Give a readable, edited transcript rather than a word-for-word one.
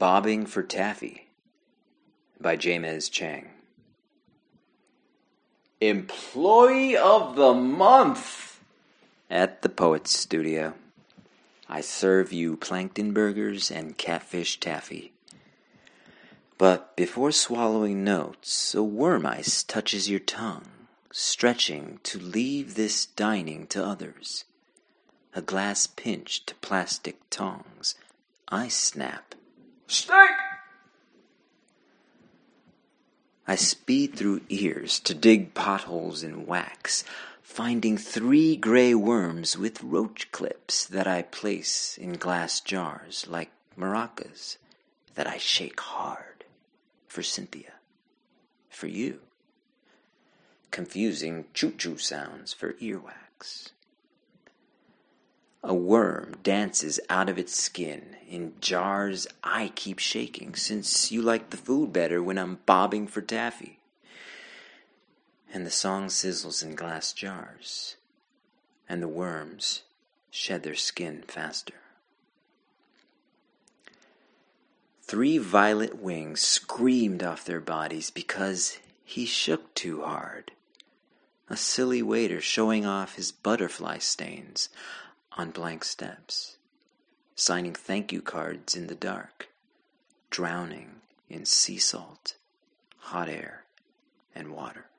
Bobbing for Taffy by James Chang. Employee of the Month at the Poets Studio. I serve you plankton burgers and catfish taffy. But before swallowing notes, a worm ice touches your tongue, stretching to leave this dining to others. A glass pinch to plastic tongs. I snap. Steak! I speed through ears to dig potholes in wax, finding 3 gray worms with roach clips that I place in glass jars like maracas that I shake hard for Cynthia, for you. Confusing choo-choo sounds for earwax. A worm dances out of its skin in jars I keep shaking, since you like the food better when I'm bobbing for taffy. And the song sizzles in glass jars, and the worms shed their skin faster. 3 violet wings screamed off their bodies because he shook too hard. A silly waiter showing off his butterfly stains on blank steps, signing thank you cards in the dark, drowning in sea salt, hot air, and water.